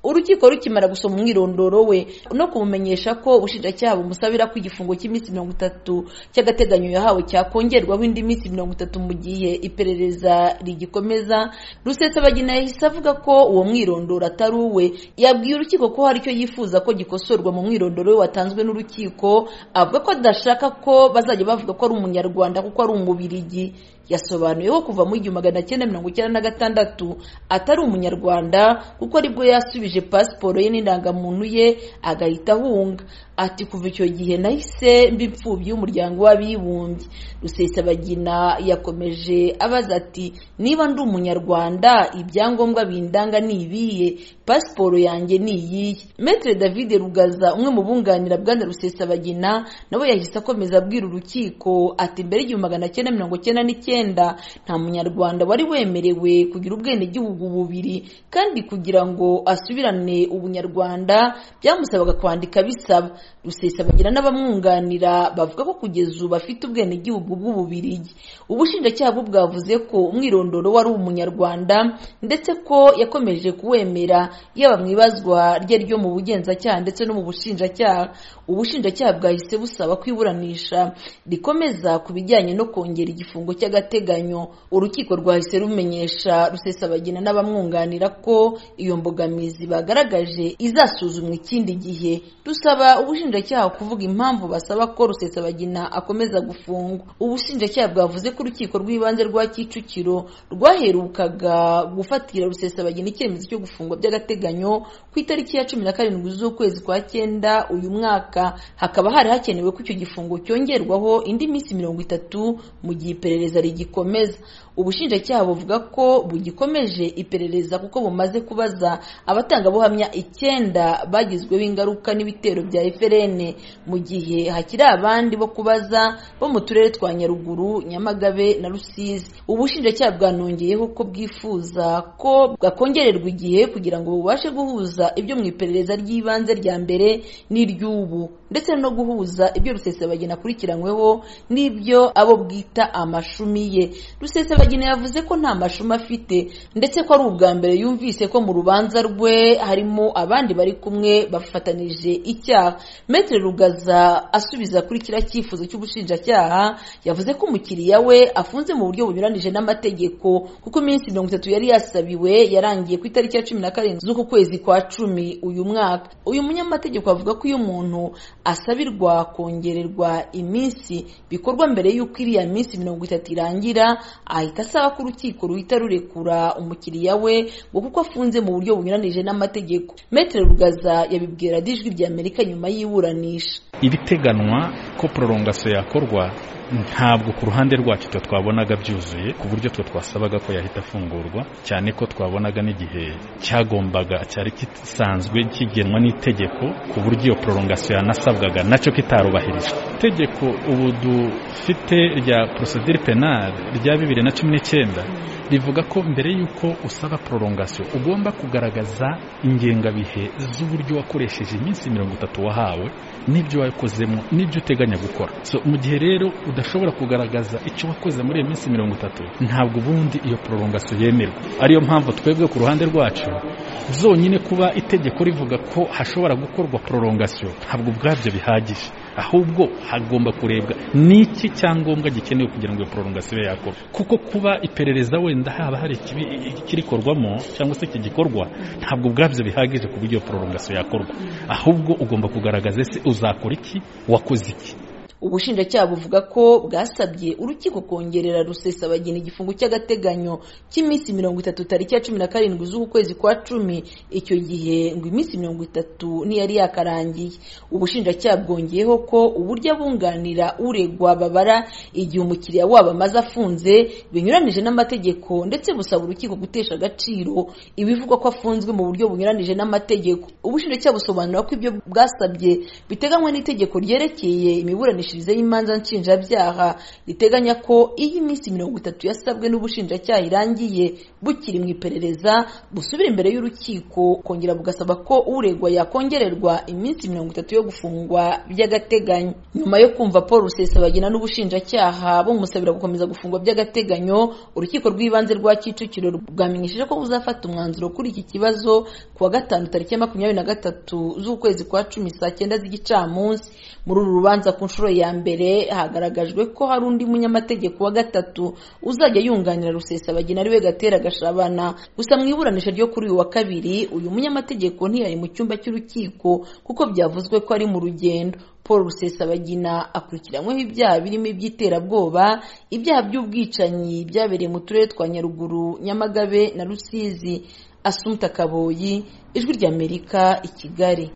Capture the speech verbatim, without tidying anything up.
urukiko rukimara gusoma umwirondoro we no kumumenyesha ko ubushinjacyaha bumusabira ko igifungo cy'iminsi mirongo itatu cy'agateganyo yahawe cyakongerwaho indi minsi mirongo itatu mu gihe iperereza rigikomeza, Rusesabagina yahise avuga ko uwo mwirondoro atari uwe. Yabwiye urukiko ko hari icyo yifuza ko gikosorwa mu mwirondoro we watanzwe n'urukiko, avuga ko adashaka ko bazajya bavuga ko ari umunyarwanda kuko ari umubirigi. Yasobanuye ko kuva mu igihumbi magana cyenda mirongo icyenda na gatandatu atari umunyarwanda kuko aribwo yasubije pasiporo ye n'indangamuntu ye agahita ahunga. Ati kuva icyo gihe nahise mba imfubyi y'umuryango w'abibumbye. Rusesabagina yakomeje abaza ati niba ndi umunyarwanda ibyangombwa bindanga ni ibihe, pasiporo yanjye ni iyihe? Maître David Rugaza umwe mu bunganira bwana Rusesabagina nawe yahise akomeza abwira urukiko ati mbere y'igihumbi magana cyenda mirongo cyenda n'icyenda nta munyarwanda wari wemerewe kugira ubwenegihugu bubiri, kandi kugira ngo asubirane ubunyarwanda byamusabaga kwandika bisaba. Rusesabagina n'abamwunganira bavuga ko kugeza ubu afite ubwenegihugu bw'ububirigi. Ubushinjacyaha bwo bwavuze ko umwirondoro wari umunyarwanda ndetse ko yakomeje kuwemera yaba mu ibazwa rye ryo mu bugenzacyaha ndetse no mu bushinjacyaha. Ubushinjacyaha bwahise busaba kwiburanisha rikomeza ku bijyanye no kongera igifungo cy'agateganyo. Urukiko rwahise rumenyesha Rusesabagina n'abamwunganira ko iyo mbogamizi bagaragaje izasuzumwa ikindi gihe. Dusaba ubushinjacyaha kuvuga impamvu basaba ko Rusesabagina akomeza gufungwa. Ubushinjacyaha bwavuze ko urukiko rw'ibanze rwa Kicukiro rwaherukaga gufatira Rusesabagina icyemezo cyo gufungwa by'agateganyo ku itariki ya cumi na karindwi z'ukwezi kwa cyenda uyu mwaka. Hakaba hari hakenewe ko icyo gifungo cyongerwaho indi minsi mirongo itatu mu gihe iperereza rigikomeza. Ubushinjacyaha buvuga ko bugikomeje iperereza kuko bumaze kubaza abatangabuhamya icyenda bagizweho ingaruka n'ibitero bya F R N, mu gihe hakiri abandi bo kubaza bo mu turere twa Nyaruguru, Nyamagabe na Rusizi. Ubushinjacyaha bwanongeyeho ko bwifuza ko bwakongererwa igihe kugira ngo bubashe guhuza ibyo mu iperereza ry'ibanze rya mbere n'iry'ubu, ndetse no guhuza ibyo Rusesabagina akurikiranyweho n'ibyo abo bwita amashumi ye. Rusesabagina yavuze ko nta mashumi afite ndetse ko ari ubwa mbere yumvise ko mu rubanza rwe harimo abandi bari kumwe bafatanije icyaha. Maître Rugaza asubiza kuri kiriya cyifuzo cy'ubushinjacyaha yavuze ko umukiriya we afunze mu buryo bunyuranije n'amategeko kuko iminsi mirongo itatu yari yasabiwe yarangiye ku itariki ya cumi na karindwi z'uku kwezi kwa cumi uyu mwaka. Uyu munyamategeko avuga ko iyo umuntu asabirwa kongererwa iminsi bikorwa mbere y'uko iriya minsi mirongo itatu irangira, ahita asaba ko urukiko ruhita rurekura umukiriya we ngo kuko afunze mu buryo bunyuranije n'amategeko. Maître Rugaza yabibwira Ijwi rya Amerika nyuma y'iburanisha. Ibiteganwa ko prolongation yakorwa ntabwo ku ruhande rwacu twe twabonaga byuzuye ku buryo twe twasabaga ko yahita afungurwa, cyane ko twabonaga n'igihe cyagombaga cyari kisanzwe kigenwa n'itegeko ku buryo iyo prolongation yanasabwaga nacyo kitarubahirijwe. Itegeko ubu dufite rya procedure penale rya bibiri na cumi n'icyenda rivuga ko mbere y'uko usaba prolongation ugomba kugaragaza ingengabihe z'uburyo wakoresheje iminsi mirongo itatu wahawe n'ibyo wakozemo n'ibyo uteganya gukora. So mu gihe rero udashobora kugaragaza icyo wakoze muri iyo minsi mirongo itatu ntabwo ubundi iyo prolongation yemerwa. Ariyo mpamvu twebwe ku ruhande rwacu zonyine kuba itegeko rivuga ko hashobora gukorwa prolongation ntabwo ubwabyo bihagije, ahubwo hagomba kurebwa n'iki cyangombwa gikenewe kugira ngo iyo prolongation yakorwe, kuko kuba iperereza wenda haba hari ikirikorwamo cyangwa se ikigikorwa ntabwo ubwabyo bihagije ku buryo prolongation yakorwa, ahubwo ugomba kugaragaza ese uzakora iki, wakoze iki. Ubushinjacyaha buvuga ko bwasabye urukiko kongerera Rusesabagina igifungo cy'agateganyo cy'iminsi mirongo itatu tariki ya cumi na karindwi z'uku kwezi kwa cumi. Icyo gihe ngo iminsi mirongo itatu ntiyari yakarangiye. Ubushinjacyaha bwongeyeho ko uburyo abunganira uregwa babara igihe umukiriya wabo amaze afunze binyuranije n'amategeko, ndetse busaba urukiko gutesha agaciro ibivugwa ko afunzwe mu buryo bunyuranije n'amategeko. Ubushinjacyaha busobanura ko ibyo bwasabye biteganywa n'itegeko ryerekeye imiburanisha y'imiburanishirize y'imanza nshinjabyaha riteganya ko iyo iminsi mirongo itatu yasabwe n'ubushinjacyaha irangiye bukiri mu iperereza busubira imbere y'urukiko kongera bugasaba ko uregwa yakongererwa iminsi mirongo itatu yo gufungwa by'agateganyo. Nyuma yo kumva Paul Rusesabagina n'ubushinjacyaha bumusabira gukomeza gufungwa by'agateganyo, urukiko rw'ibanze rwa Kicukiro rwamenyesheje ko buzafata umwanzuro kuri iki kibazo kuwa gatanu tariki makumyabiri na gatatu z'ukwezi kwa cumi saa cyenda z'igicamunsi. Muri uru rubanza ku nshuro ya mbere hagaragajwe ko hari undi munyamategeko wa gatatu uzajya yunganira Rusesabagina ariwe Gatera Gashabana. Gusa mu iburanisha ryo kuri uyu wa kabiri uyu munyamategeko ntiyari mu cyumba cy'urukiko kuko byavuzwe ko ari mu rugendo. Paul Rusesabagina akurikiranyweho ibyaha birimo iby'iterabwoba, ibyaha by'ubwicanyi byabereye mu turere twa Nyaruguru, Nyamagabe na Rusizi. Assumpta Kaboyi, Ijwi ry'Amerika, i Kigali.